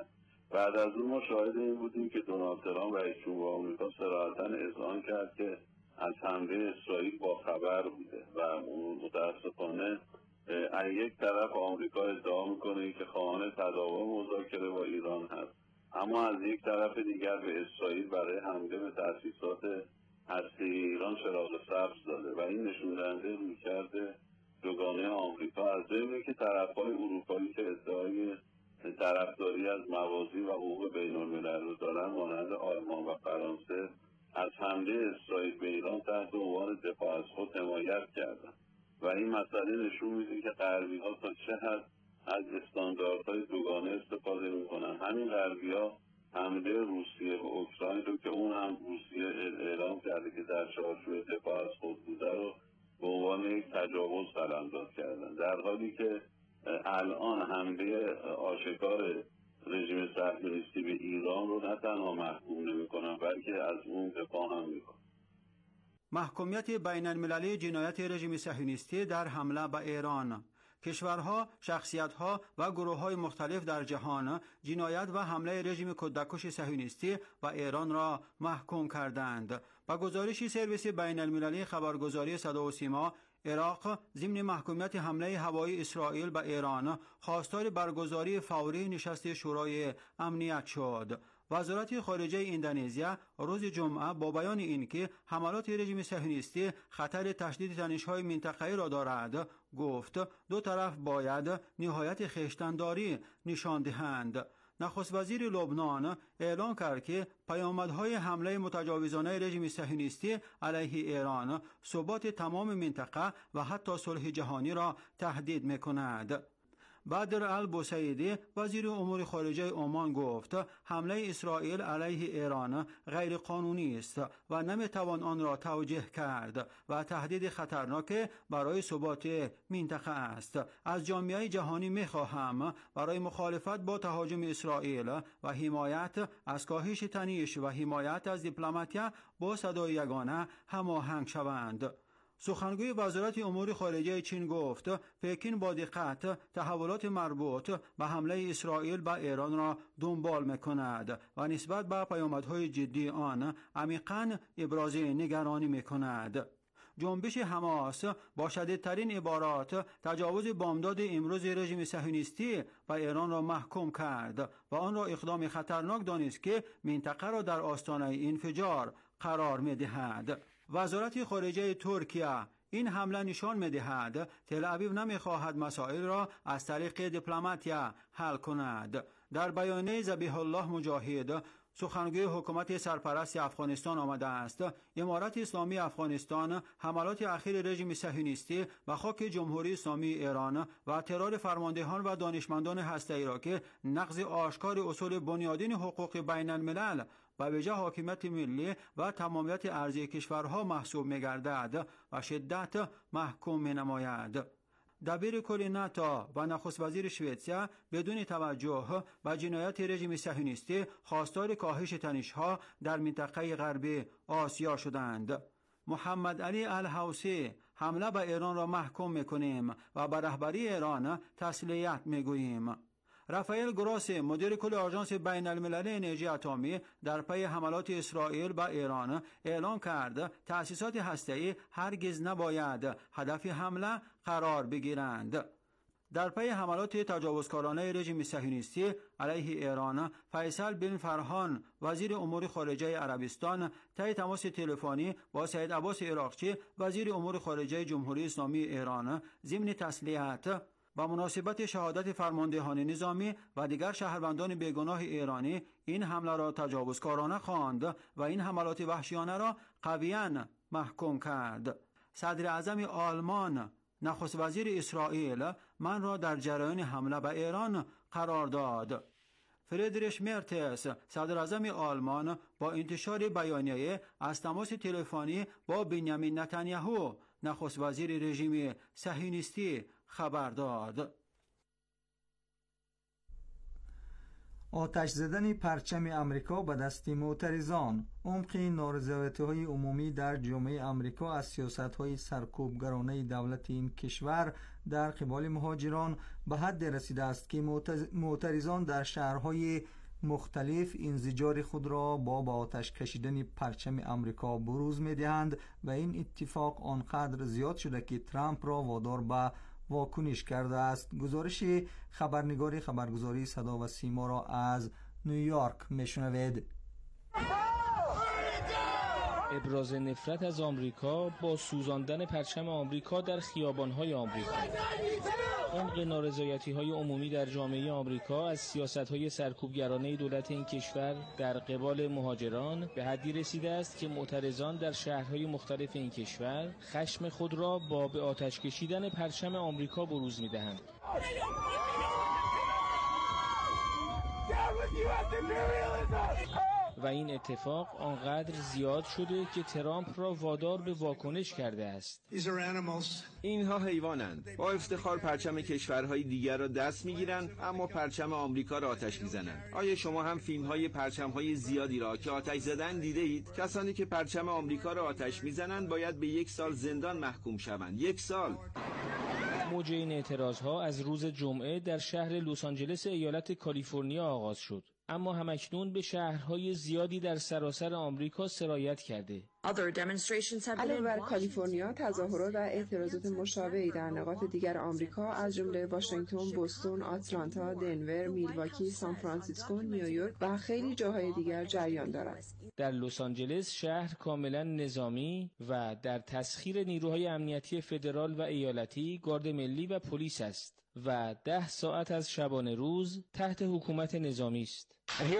بعد از اون ما شاهد این بودیم که دونالد ترامپ رئیس جمهور آمریکا صراحتاً اذعان کرد که از حمله اسرائیل با خبر بوده و متاسفانه از یک طرف آمریکا ادعا میکنه که خواهان تداوم مذاکره با ایران هست، اما از یک طرف دیگر به اسرائیل برای حمله به تأسیسات هسته‌ای ایران چراغ سبز داده و این نشون دهنده رویکرد دوگانه آمریکا از جمله که طرف‌های اروپایی که ادعای طرفداری از موازی و حقوق بین‌الملل رو دارن مانند آلمان و فرانسه از حمله اسرائیل به ایران تحت عنوان دفاع از خود حمایت کردند و این مسئله نشون میده که غربی‌ها تا چه حد از استانداردهای دوگانه استفاده میکنن. همین غربی‌ها حمله روسیه به اوکراین رو که اون هم روسیه اعلام کرده که در چارچوب دفاع از خود بوده رو به عنوان یک تجاوز قلمداد کردن، در حالی که الان حمله آشکار رژیم صهیونیستی به ایران رو نه تنها محکوم نمی‌کنن بلکه از اون دفاع هم می‌کنن. محکومیت بین المللی جنایت رژیم صهیونیستی در حمله به ایران. کشورها، شخصیت‌ها و گروه‌های مختلف در جهان جنایت و حمله رژیم کودکش صهیونیستی و ایران را محکوم کردند. با گزارش سرویس بین المللی خبرگزاری صدا و سیما، عراق ضمن محکومیت حمله هوایی اسرائیل به ایران خواستار برگزاری فوری نشست شورای امنیت شد. وزارت خارجه اندونزیا روز جمعه با بیان اینکه حملات رژیم صهیونیستی خطر تشدید تنش‌های منطقه‌ای را دارد، گفت دو طرف باید نهایت خویشتن‌داری نشان دهند. نخست وزیر لبنان اعلام کرد که پیامدهای حمله متجاوزانه رژیم صهیونیستی علیه ایران ثبات تمام منطقه و حتی صلح جهانی را تهدید می‌کند. بدر البوسیدی وزیر امور خارجه عمان گفت حمله اسرائیل علیه ایران غیر قانونی است و نمیتوان آن را توجیه کرد و تهدید خطرناک برای ثبات منطقه است. از جامعه جهانی میخواهم برای مخالفت با تهاجم اسرائیل و حمایت از کاهش تنش و حمایت از دیپلماتیا با صدای یگانه هماهنگ شوند. سخنگوی وزارت امور خارجه چین گفت پکین با دقت تحولات مربوط به حمله اسرائیل به ایران را دنبال می‌کند و نسبت به پیامدهای جدی آن عمیقاً ابراز نگرانی می‌کند. جنبش حماس با شدیدترین عبارات تجاوز بامداد امروز رژیم صهیونیستی و ایران را محکوم کرد و آن را اقدام خطرناک دانست که منطقه را در آستانه انفجار قرار می‌دهد. وزارت خارجه ترکیه این حمله نشان می‌دهد تل آویو نمی‌خواهد مسائل را از طریق دیپلماتیا حل کند. در بیانیه ذبیح الله مجاهد سخنگوی حکومت سرپرست افغانستان آمده است امارت اسلامی افغانستان حملات اخیر رژیم صهیونیستی و خاک جمهوری اسلامی ایران و ترور فرماندهان و دانشمندان هسته‌ای را که نقض آشکار اصول بنیادین حقوق بین الملل و به جای حاکمیت ملی و تمامیت ارضی کشورها محسوب می‌گردد و شدت محکوم می‌نماید. دبیر کل ناتو و نخست وزیر سوئیسریا بدون توجه به جنایت رژیم صهیونیستی خواستار کاهش تنش‌ها در منطقه غربی آسیا شدند. محمد علی الحوثی حمله به ایران را محکوم می‌کنیم و به رهبری ایران تسلیت می‌گوییم. رافائل گروسی مدیر کل آژانس بین المللی انرژی اتمی در پی حملات اسرائیل به ایران اعلام کرد تأسیسات هسته‌ای هرگز نباید هدف حمله قرار بگیرند. در پی حملات تجاوزکارانه رژیم صهیونیستی علیه ایران، فیصل بن فرهان وزیر امور خارجه عربستان طی تماس تلفنی با سید عباس عراقچی وزیر امور خارجه جمهوری اسلامی ایران ضمن تسلیت با مناسبت شهادت فرماندهان نظامی و دیگر شهروندان بیگناه ایرانی این حمله را تجاوزکارانه خواند و این حملات وحشیانه را قویاً محکوم کرد. صدر اعظم آلمان نخست وزیر اسرائیل من را در جریان حمله به ایران قرار داد. فریدریش مرتس صدر اعظم آلمان با انتشار بیانیه از تماس تلفنی با بنیامین نتانیاهو نخست وزیر رژیم صهیونیستی خبر داد. آتش زدن پرچم امریکا به دست معترضان. عمق نارضایتی‌های عمومی در جامعه امریکا از سیاست‌های سرکوبگرانه دولت این کشور در قبال مهاجران به حد رسیده است که معترضان در شهرهای مختلف انزجار خود را با به آتش کشیدن پرچم امریکا بروز می‌دهند و این اتفاق آنقدر زیاد شده که ترامپ را وادار به واکنش کرده است. گزارش خبرنگار خبرگزاری صدا و سیما را از نیویورک میشنوید. ابراز نفرت از آمریکا با سوزاندن پرچم آمریکا در خیابان‌های آمریکا. عمق نارضایتی‌های عمومی در جامعه آمریکا از سیاست‌های سرکوبگرانه دولت این کشور در قبال مهاجران به حدی رسیده است که معترضان در شهرهای مختلف این کشور خشم خود را با به آتش کشیدن پرچم آمریکا بروز می‌دهند. و این اتفاق آنقدر زیاد شده که ترامپ را وادار به واکنش کرده است. اینها حیوانند. با افتخار پرچم کشورهای دیگر را دست میگیرند اما پرچم آمریکا را آتش میزنند. آیا شما هم فیلم‌های پرچم‌های زیادی را که آتش زدن دیده اید؟ کسانی که پرچم آمریکا را آتش میزنند باید به یک سال زندان محکوم شوند. یک سال. موج این اعتراضها از روز جمعه در شهر لس آنجلس ایالت کالیفرنیا آغاز شد، اما همکنون به شهرهای زیادی در سراسر آمریکا سرایت کرده. علاوه بر کالیفرنیا، تظاهرات و اعتراضات مشابهی در نقاط دیگر آمریکا از جمله واشنگتن، بوستون، آتلانتا، دنور، میلواکی، سان فرانسیسکو، نیویورک و خیلی جاهای دیگر جریان دارد. در لس آنجلس شهر کاملا نظامی و در تسخیر نیروهای امنیتی فدرال و ایالتی، گارد ملی و پلیس است و ده ساعت از شبانه روز تحت حکومت نظامی است.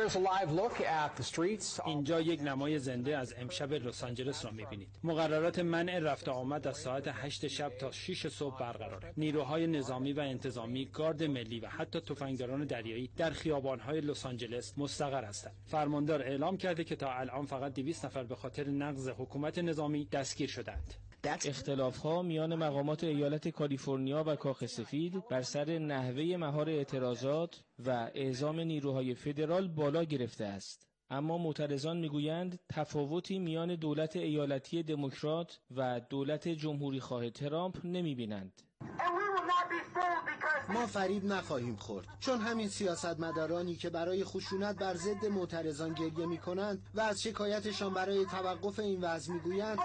اینجا یک نمای زنده از امشب لس آنجلس را می‌بینید. مقررات منع رفت و آمد از ساعت هشت شب تا شش صبح برقرار. نیروهای نظامی و انتظامی، گارد ملی و حتی تفنگداران دریایی در خیابان‌های لس آنجلس مستقر هستند. فرماندار اعلام کرده که تا الان فقط دویست نفر به خاطر نقض حکومت نظامی دستگیر شدند. اختلاف‌ها میان مقامات ایالت کالیفرنیا و کاخ سفید بر سر نحوه مهار اعتراضات و اعزام نیروهای فدرال بالا گرفته است. اما معترضان میگویند تفاوتی میان دولت ایالتی دموکرات و دولت جمهوری خواه ترامپ نمی‌بینند. ما فریب نخواهیم خورد، چون همین سیاستمدارانی که برای خشونت بر ضد معترضان گریه می‌کنند و از شکایتشان برای توقف این وضع می‌گویند،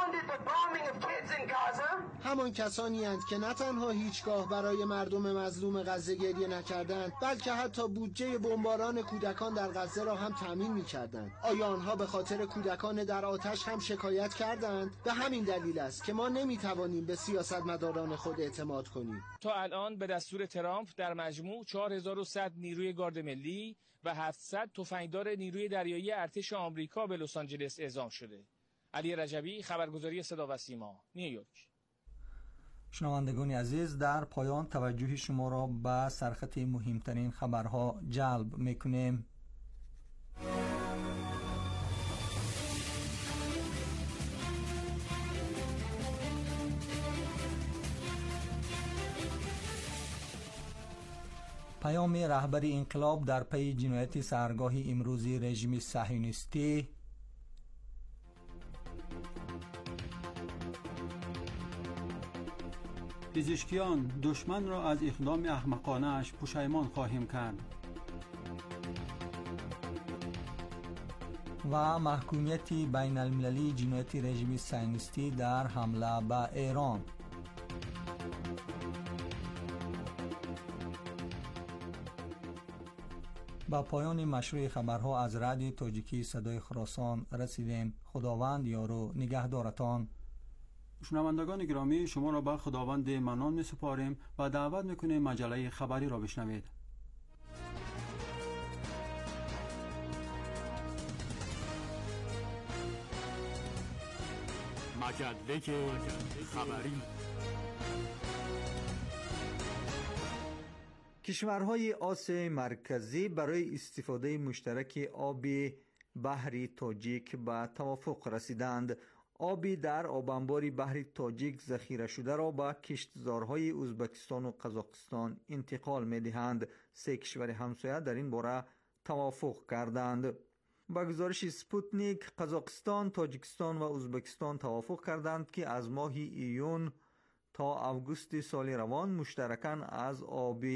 همان کسانی اند که نه تنها هیچگاه برای مردم مظلوم غزه گریه نکردند، بلکه حتی بودجه بمباران کودکان در غزه را هم تامین می‌کردند. آیا آنها به خاطر کودکان در آتش هم شکایت کردند؟ به همین دلیل است که ما نمی‌توانیم به سیاستمداران خود اعتماد کنیم. تا الان به دستور ترامپ در مجموع چهار هزار و صد نیروی گارد ملی و هفتصد تفنگدار نیروی دریایی ارتش آمریکا به لس آنجلس اعزام شده. علی رجبی، خبرگزاری صدا و سیما، نیویورک. شنوندگان عزیز، در پایان توجه شما را به سرخط مهمترین خبرها جلب میکنیم. پیام رهبری انقلاب در پی جنایت سحرگاهی امروزی رژیم صهیونیستی. پزشکیان دشمن را از اقدام احمقانه‌اش پشیمان خواهیم کرد. و محکومیت بین المللی جنایت رژیم صهیونیستی در حمله به ایران. با پایان مشروع خبرها از رادیو تاجیکی صدای خراسان رسیدیم. خداوند یار و نگهدارتان. شنوندگان گرامی، شما را به خداوند منان می سپاریم و دعوت میکنیم مجله خبری را بشنوید. مجله خبری. کشورهای آسیای مرکزی برای استفاده مشترک آب بحر تاجیک به توافق رسیدند. آبی در آبانبار بحر تاجیک ذخیره شده را به کشتزارهای ازبکستان و قزاقستان انتقال می دهند. سه کشور همسایه در این باره توافق کردند. با گزارش سپوتنیک، قزاقستان، تاجیکستان و ازبکستان توافق کردند که از ماه ایون تا اوگوست سال روان مشترکاً از آب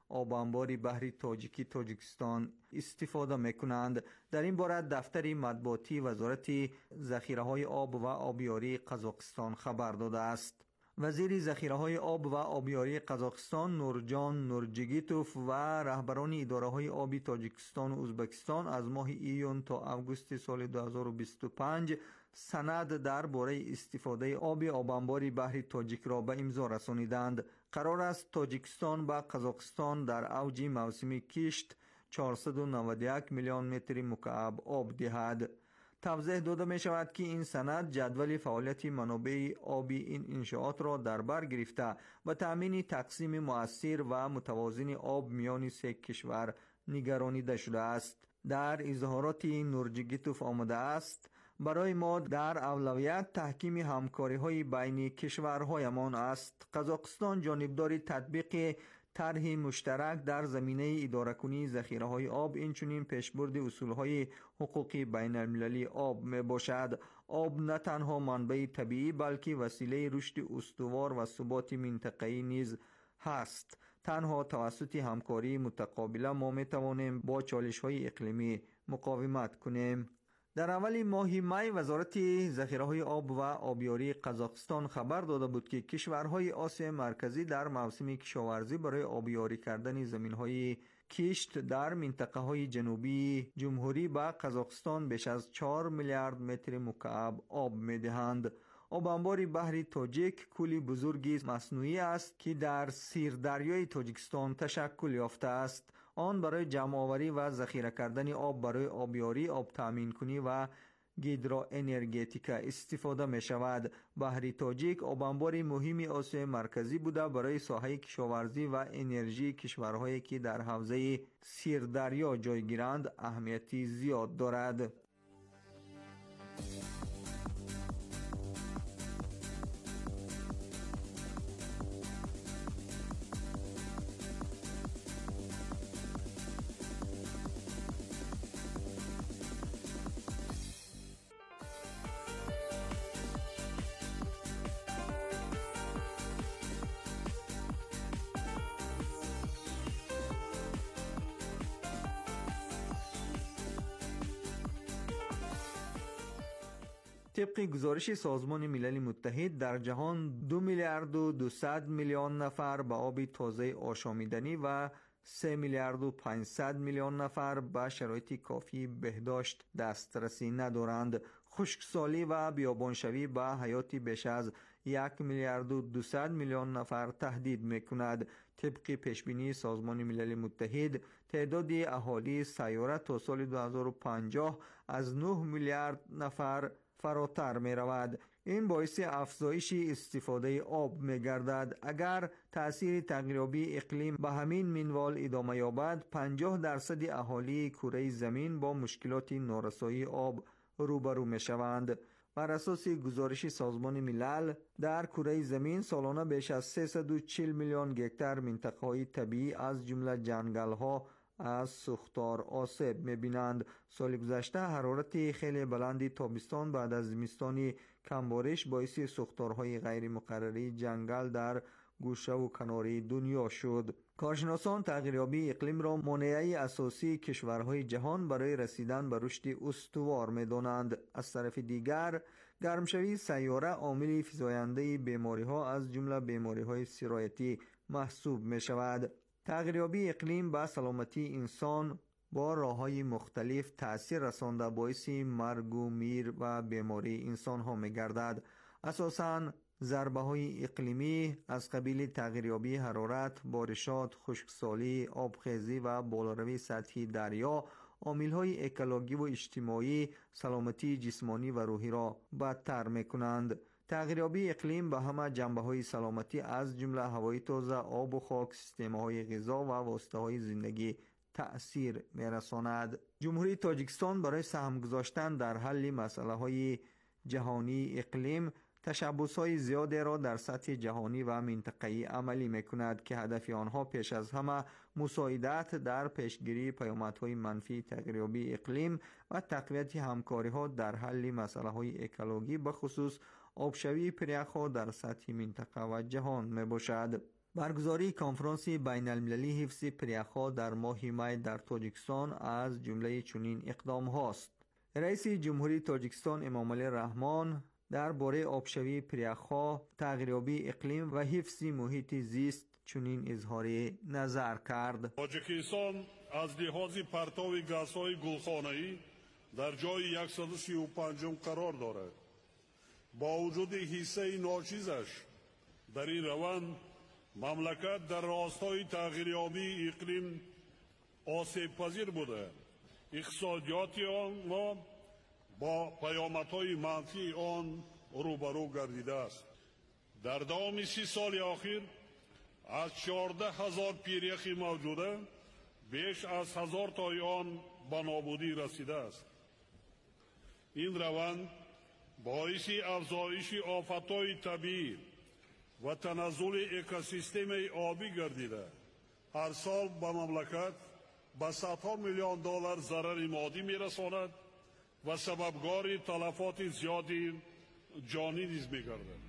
آب انبار بحری تاجیکی تاجیکستان استفاده میکنند. در این باره دفتر مطبوعاتی وزارت ذخیره‌های آب و آبیاری قزاقستان خبر داده است. وزیر ذخیره‌های آب و آبیاری قزاقستان نورجان نورجگیتوف و رهبران اداره‌های آبی تاجیکستان و ازبکستان از ماه ایون تا آگوست سال دو هزار و بیست و پنج سند درباره استفاده آب آبانبار بحری تاجیک را به امضا رسانیدند. قرار است تاجیکستان به قزاقستان در اوج موسم کشت چهارصد و نود و یک میلیون متر مکعب آب دهد. توضیح داده می شود که این سند جدول فعالیت منابع آبی این انشاءات را در بر گرفته و تأمین تقسیم مؤثر و متوازن آب میان سه کشور نگرانیده شده است. در اظهارات نورجگیتوف آمده است: برای ما در اولویت تحکیم همکاری های بین کشورهایمان است. قزاقستان جانبدار تطبیق طرح مشترک در زمینه اداره کنی ذخیره های آب اینچنین پیشبرد اصول های حقوقی بین المللی آب می باشد. آب نه تنها منبع طبیعی بلکه وسیله رشد استوار و ثبات منطقه‌ای نیز هست. تنها توسط همکاری متقابل ما می توانیم با چالش های اقلیمی مقاومت کنیم. در اول ماه می وزارت ذخیره‌های آب و آبیاری قزاقستان خبر داده بود که کشورهای آسیا مرکزی در موسم کشاورزی برای آبیاری کردن زمین‌های کشت در منطقه‌های جنوبی جمهوری به قزاقستان بیش از چهار میلیارد متر مکعب آب می‌دهند. آب انبار بحری تاجیک کولی بزرگی مصنوعی است که در سیردریای تاجیکستان تشکل یافته است. آن برای جمع آوری و ذخیره کردن آب برای آبیاری، آب تامین کنی و گیدرا انرژتیک استفاده می شود. بحری تاجیک آب انبار مهمی آسیای مرکزی بوده برای ساحه کشاورزی و انرژی کشورهایی که در حوزه سیردریا جای گیرند اهمیتی زیاد دارد. طبق گزارش سازمان ملل متحد در جهان دو میلیارد و دویست میلیون نفر به آب تازه آشامیدنی و سه میلیارد و پانصد میلیون نفر به شرایط کافی بهداشت دسترسی ندارند. خشکسالی و بیابانشوی به حیات بیش از یک میلیارد و دویست میلیون نفر تهدید میکند. طبق پیشبینی سازمان ملل متحد تعداد اهالی سیاره تا سال دو هزار و پنجاه از نه میلیارد نفر فراتر می رود. این باعث افزایش استفاده آب می گردد. اگر تأثیر تغییرآبی اقلیم به همین منوال ادامه یابد، پنجاه درصد اهالی کره زمین با مشکلات نارسایی آب روبرو می شوند. بر اساس گزارش سازمان ملل در کره زمین سالانه بیش از سیصد و چهل میلیون هکتار منطقه‌های طبیعی از جمله جنگل‌ها از سوختار آسیب می‌بینند. سال گذشته حرارت خیلی بلند تابستان بعد از زمستان کمبارش باعث سوختارهای غیر مقرری جنگل در گوشه و کنار دنیا شد. کارشناسان تغییرآبی اقلیم را مانع اساسی کشورهای جهان برای رسیدن به رشد استوار می‌دانند. از طرف دیگر گرمشوی سیاره عامل فزاینده بیماری‌ها از جمله بیماری‌های سرایتی محسوب می‌شود. تغییرآبی اقلیم به سلامتی انسان با راه‌های مختلف تأثیر رسانده باعث مرگ و میر و بیماری انسان‌ها می‌گردد. اساساً ضربه‌های اقلیمی از قبیل تغییرآبی حرارت، بارشات، خشکسالی، آبخیزی و بالاروی سطحی دریا عامل‌های اکولوژی و اجتماعی سلامتی جسمانی و روحی را بدتر می‌کنند. تغییرآبی اقلیم به همه جنبه‌های سلامتی از جمله هوای تازه، آب و خاک، سیستم‌های غذا و واسطه‌های زندگی تأثیر می‌رساند. جمهوری تاجیکستان برای سهم گذاشتن در حل مسائل جهانی اقلیم تشبس‌های زیادی را در سطح جهانی و منطقه‌ای عملی می‌کند که هدف آنها پیش از همه مساعدت در پیشگیری پیامدهای منفی تغییرآبی اقلیم و تقویت همکاری‌ها در حل مسائل اکولوژی به خصوص آبشوی پریخ‌ها در سطح منطقه و جهان میباشد. برگزاری کنفرانس بین المللی حفظ پریخ‌ها در ماه می در تاجیکستان از جمله چنین اقدام هاست. رئیس جمهوری تاجیکستان امامعلی رحمان درباره آبشوی پریخ‌ها، تغییریابی اقلیم و حفظ محیط زیست چنین اظهار نظر کرد. تاجیکستان از لحاظ پرتو گازهای گلخانه‌ای در جای صد و سی و پنج قرار دارد. با وجود حصه ناچیزش در این روند مملکت در راستای تغییریابی اقلیم آسیب پذیر بوده. اقتصادیات آن با پیامدهای منفی آن روبرو گردیده است. در دوام سی سال اخیر از چهارده هزار پیریخی موجوده بیش از هزار تای آن به نابودی رسیده است. این روند باعث افزایش آفت‌های طبیعی و تنزل اکوسیستم آبی گردیده. هر سال به مملکت به صدها میلیون دلار ضرر مادی میرساند و سببگار تلفات زیادی جانی نیز میگردد.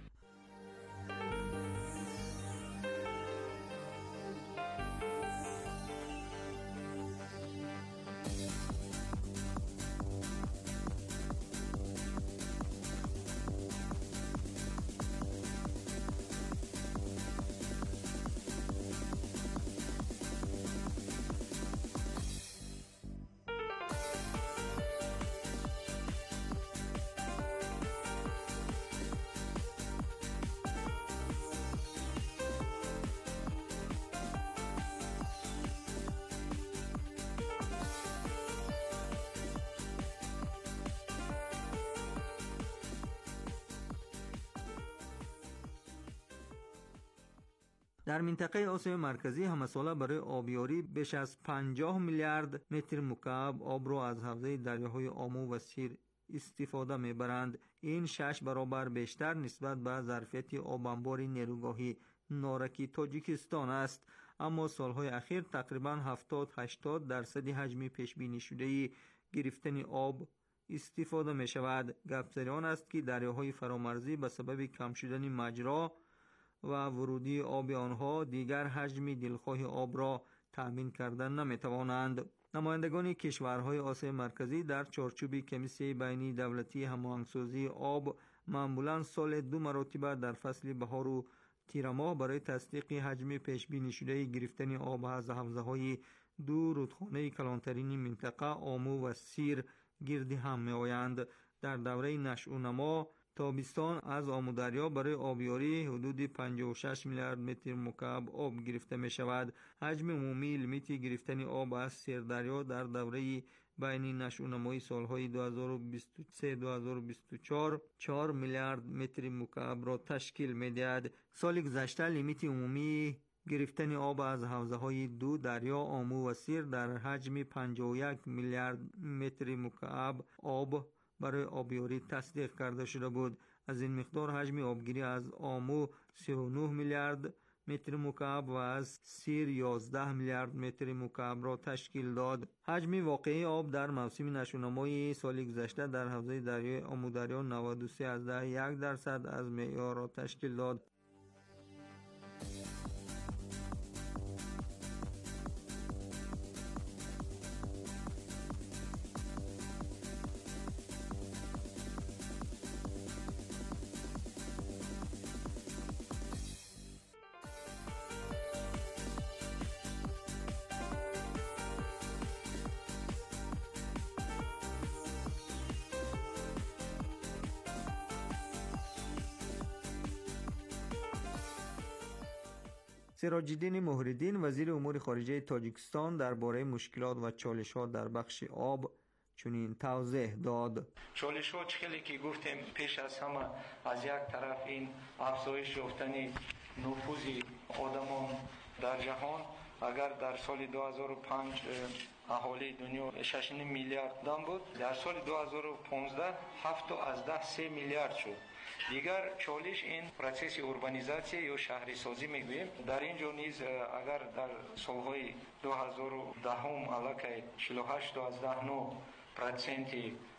در منطقه آسیای مرکزی همساله برای آبیاری بیش از پنجاه میلیارد متر مکعب آب را از حوزه دریاهای آمو و سیر استفاده میبرند. این شش برابر بیشتر نسبت به ظرفیت آب انبار نیروگاهی نارکی تاجیکستان است. اما سالهای اخیر تقریبا هفتاد هشتاد درصد حجم پیش بینی شده گرفتن آب استفاده می شود. گپ آن است که دریاهای فرامرزی به سبب کم شدن مجرا و ورودی آب آنها دیگر حجم دلخواه آب را تأمین کردن نمی توانند. نمایندگان کشورهای آسیای مرکزی در چارچوب کمیسیون بینی دولتی هماهنگسازی آب معمولاً سال دو مرتبه در فصل بهار و تیر ماه برای تصدیق حجم پیش بینی شده گرفتن آب از حوزه‌های دو رودخانه کلانترین منطقه آمو و سیر گرد هم می آیند. در دوره نشو و نما تابستان از آمو دریا برای آبیاری حدود پنجاه و شش میلیارد متر مکعب آب گرفته می شود. حجم عمومی لیمیت گرفتن آب از سیر دریا در دوره بین نشو و نمای سالهای دو هزار و بیست و سه دو هزار و بیست و چهار چهار میلیارد متر مکعب را تشکیل می دهد. سال گذشته لیمیت عمومی گرفتن آب از حوزه های دو دریا آمو و سیر در حجم پنجاه و یک میلیارد متر مکعب آب برای آبیاری تصدیق کرده شده بود. از این مقدار حجم آبگیری از آمو سی و نه میلیارد متر مکعب و از سیر یازده میلیارد متر مکعب را تشکیل داد. حجم واقعی آب در موسم نشونمای سال گذشته در حوزه دریای آمو دریا نود و سه ازده یک درصد از معیار را تشکیل داد. سراج‌الدین مهرالدین وزیر امور خارجه تاجیکستان درباره مشکلات و چالش‌ها در بخش آب چنین توضیح داد. چالش‌ها چخیلی که گفتیم پیش از همه از یک طرف این افزایش یافتن نفوذ آدمان در جهان. اگر در سال دو هزار و پنج اهالی دنیا شش و نیم میلیارد دام بود، در سال دو هزار و پانزده هفت از ده سه میلیارد شد. دیگر چالش این پروسس اوربانیزاسیون یا شهری سازی میگوییم. در اینجا نیز اگر در سالهای دو هزار و ده علاقه چهل و هشت و نه درصد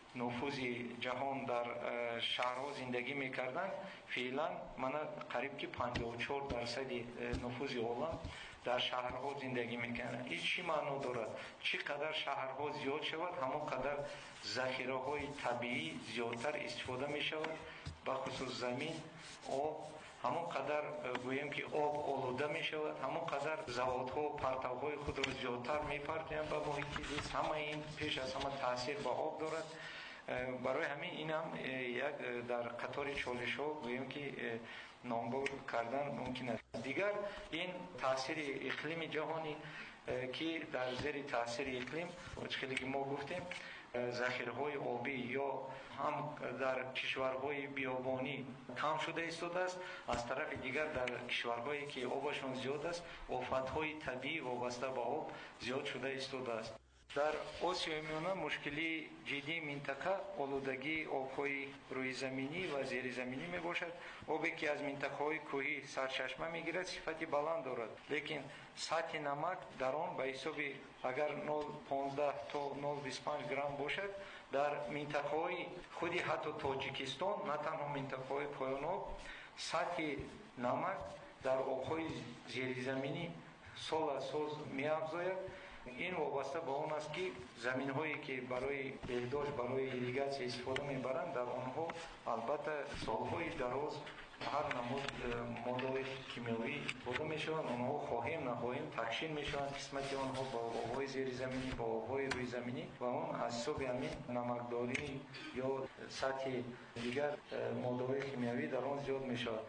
نفوذ جهان در شهرها زندگی میکردن، فعلا من قریب که پنجاه و چهار درصد نفوذ عالم در شهرها زندگی میکنن. این چی معنی دارد؟ چقدر شهرها زیاد شود همانقدر ذخیره های طبیعی زیادتر استفاده میشود، به خصوص زمین، آب، همانقدر گویم که آب آلوده می شود، همانقدر زوادها و پرتوهای خود را زیادتر می پرتند به محیط زیست. همه این پیش از همه تاثیر به آب دارد. برای همین این هم یک در قطار چالش ها گویم که نامبر کردن ممکن است. دیگر این تاثیر اقلیم جهانی که در زیر تاثیر اقلیم خیلی که ما گفتیم ذخیره‌های آبی یا هم در کشورهای بیابانی کم شده ایستاده است، از طرف دیگر در کشورهایی که آبشون زیاد است آفت‌های طبیعی وابسته به آب زیاد شده ایستاده است. در آسیای میانه مشکلی جدی منطقه آلودگی آب‌های روی زمینی و زیر زمینی می باشد. آبی که از منطقه‌های کوهی سرچشمه میگیرد صفتی بلند دارد، لیکن سطح نمک در آن به حساب اگر صفر ممیز پانزده تا صفر ممیز بیست و پنج گرم باشد، در منطقه‌های خودی حتی تاجیکستان نه تنها منطقه‌های پایان آب سطح نمک در آب‌های زیر زمینی سال از سال می‌افزاید. این وابسته به اون است که زمین هایی که برای بهداشت برای ایریگاسیون استفاده میبرند در آنها البته سالهای دراز هر نمود ماده‌های کیمیایی استفاده میشوند، آنها خواهیم نخواهیم تکشین میشوند قسمتی آنها با آبهای زیر زمینی با آبهای روی زمینی و اون از حساب همین نمکداری یا سطح دیگر ماده‌های کیمیایی در آن زیاد میشود.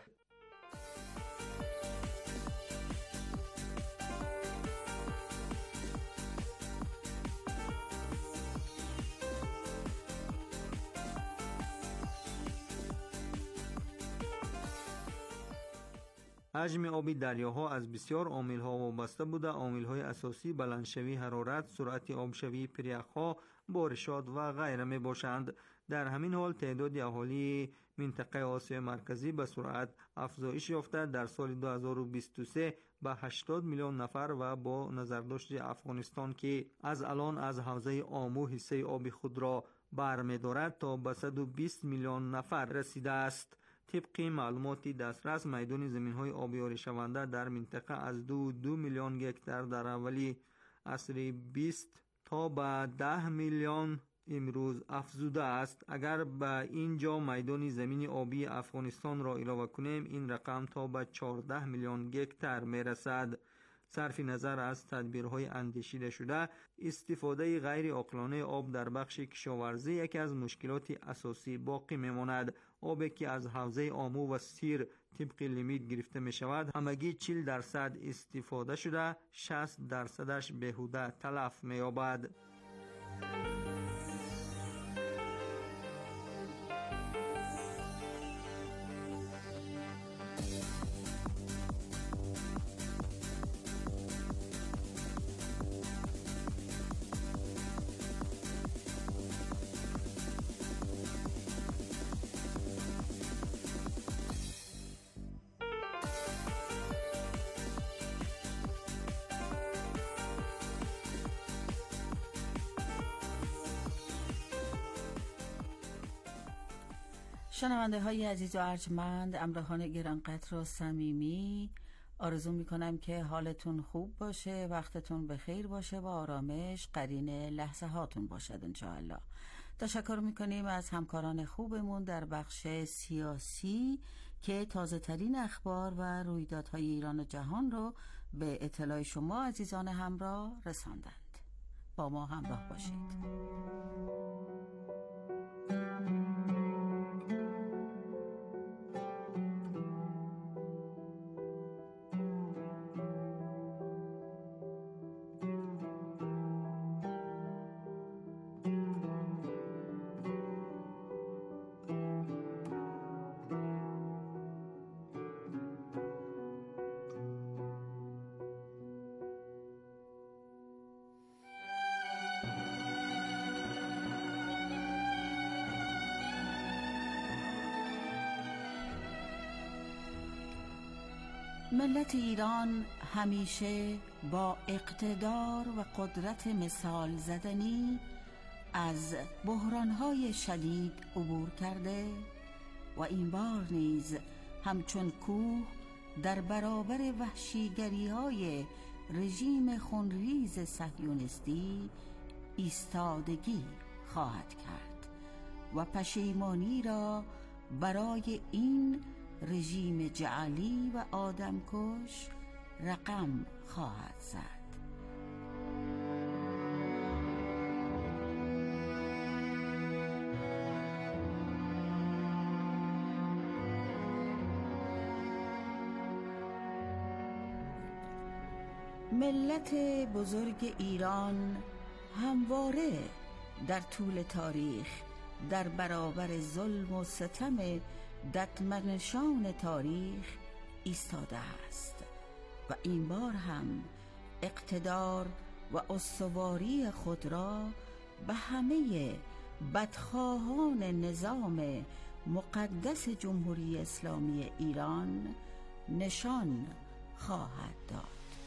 حجم آبی دریاها از بسیار عامل‌ها وابسته بوده. عامل‌های اساسی بلندشوی حرارت، سرعت آبشوی پریخ‌ها، بارشات و غیره میباشند. در همین حال تعداد اهالی منطقه آسیای مرکزی به سرعت افزایش یافته، در سال دو هزار و بیست و سه به هشتاد میلیون نفر و با نظرداشت افغانستان که از الان از حوزه آمو حصه آب خود را برمی‌دارد تا به صد و بیست میلیون نفر رسیده است. طبق معلومات دسترس میدان زمین‌های آبیاری شونده در منطقه از دو دو میلیون هکتار در اولی عصر بیست تا به ده میلیون امروز افزوده است. اگر به اینجا میدان زمین آبی افغانستان را علاوه کنیم این رقم تا به چهارده میلیون هکتار میرسد. صرف نظر از تدبیرهای اندیشیده شده، استفاده غیر عاقلانه آب در بخش کشاورزی یکی از مشکلات اساسی باقی میماند. آبی که از حوزه آمو و سیر طبق لیمیت گرفته می شود همگی چهل درصد استفاده شده، شصت درصدش بهوده تلف می یابد. شنونده های عزیز و ارجمند، همراهان گرانقدر و صمیمی، آرزو می کنم که حالتون خوب باشه، وقتتون بخیر باشه و آرامش قرین لحظه هاتون باشد انشاءالله. تشکر می کنیم از همکاران خوبمون در بخش سیاسی که تازه ترین اخبار و رویدادهای ایران و جهان رو به اطلاع شما عزیزان همراه رساندند. با ما همراه باشید. ملت ایران همیشه با اقتدار و قدرت مثال زدنی از بحران‌های شدید عبور کرده و این بار نیز همچون کوه در برابر وحشیگری‌های رژیم خونریز صهیونیستی ایستادگی خواهد کرد و پشیمانی را برای این رژیم جعلی و آدمکش رقم خواهد زد. ملت بزرگ ایران همواره در طول تاریخ در برابر ظلم و ستم ددمنشان تاریخ ایستاده است و این بار هم اقتدار و استواری خود را به همه بدخواهان نظام مقدس جمهوری اسلامی ایران نشان خواهد داد.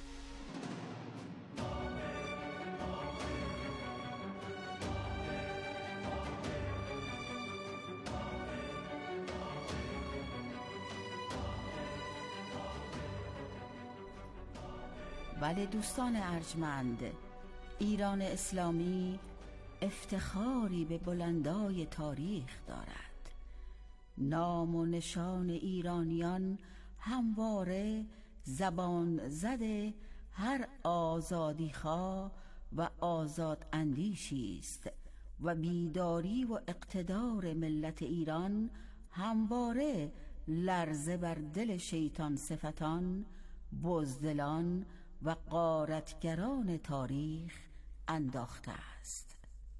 بله دوستان ارجمند، ایران اسلامی افتخاری به بلندای تاریخ دارد. نام و نشان ایرانیان همواره زبان زده هر آزادیخواه و آزاد اندیشی است و بیداری و اقتدار ملت ایران همواره لرزه بر دل شیطان صفتان، بزدلان و غارتگران تاریخ انداخته است.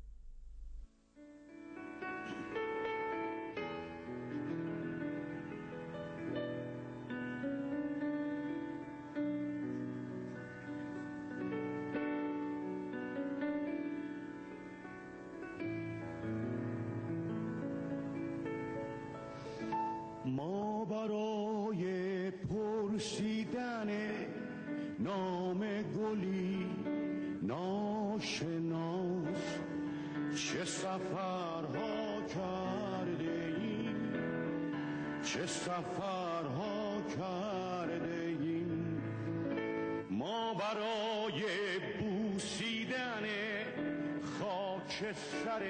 ما برای پرسیدن نام گلی ناشناس چه سفرها کرده ایم، چه سفرها کرده ایم. ما برای بوسیدن خاک سر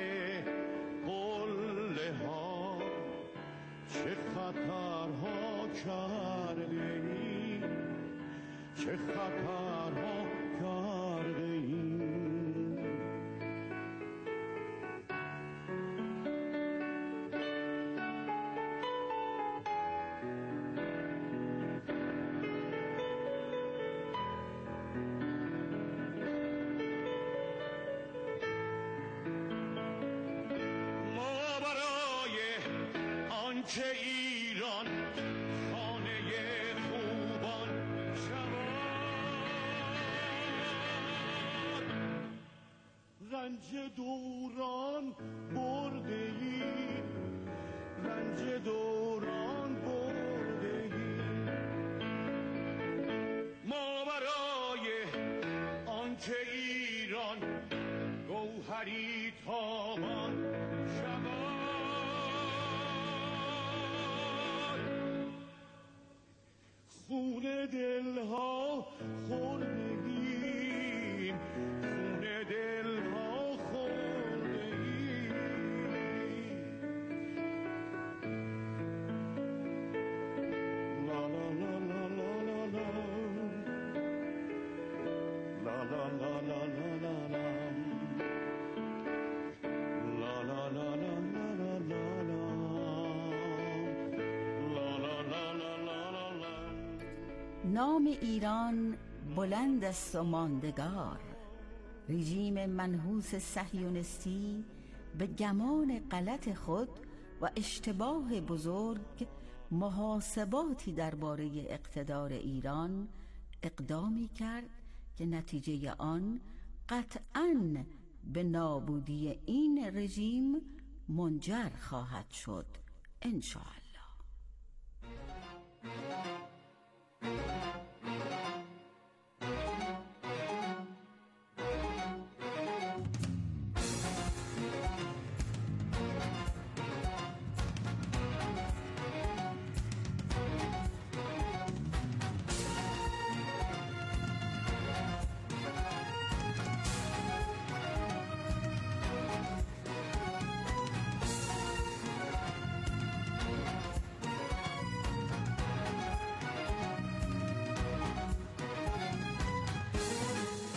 قله ها چه خطرها کرده ایم، چه خطرها کرده ایم. ما برای آنچه ایران خانه خوبان شود، رنج دوران برده ایم، رنج دوران برده ایم. ما برای آنچه ایران گوهری تابان شود، خون دلها خوردگیم، خون دلها خوردگیم. لا لا لا لا لا لا لا لا لا لا لا لا نام ایران بلند است و ماندگار. رژیم منحوس صهیونیستی به گمان غلط خود و اشتباه بزرگ محاسباتی درباره اقتدار ایران اقدامی کرد که نتیجه آن قطعاً به نابودی این رژیم منجر خواهد شد انشاءالله.